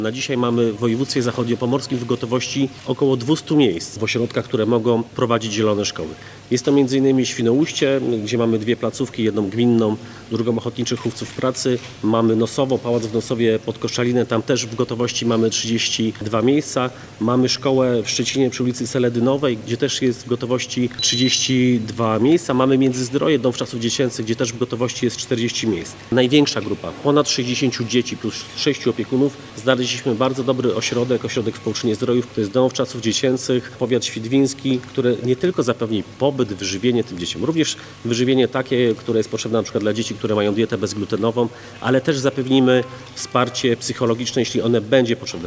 Na dzisiaj mamy w województwie zachodniopomorskim w gotowości około 200 miejsc w ośrodkach, które mogą prowadzić zielone szkoły. Jest to m.in. Świnoujście, gdzie mamy 2 placówki, jedną gminną, drugą Ochotniczych Chówców Pracy. Mamy Nosowo, Pałac w Nosowie pod Koszalinem, tam też w gotowości mamy 32 miejsca. Mamy szkołę w Szczecinie przy ulicy Seledynowej, gdzie też jest w gotowości 32 miejsca. Mamy Międzyzdroje, Dom Wczasów Dziecięcych, gdzie też w gotowości jest 40 miejsc. Największa grupa, ponad 60 dzieci plus 6 opiekunów. Znaleźliśmy bardzo dobry ośrodek w Połczynie Zdrojów. To jest Dom Wczasów Dziecięcych, powiat świdwiński, który nie tylko zapewni pobyt, wyżywienie tym dzieciom, również wyżywienie takie, które jest potrzebne na przykład dla dzieci, które mają dietę bezglutenową, ale też zapewnimy wsparcie psychologiczne, jeśli one będzie potrzebne.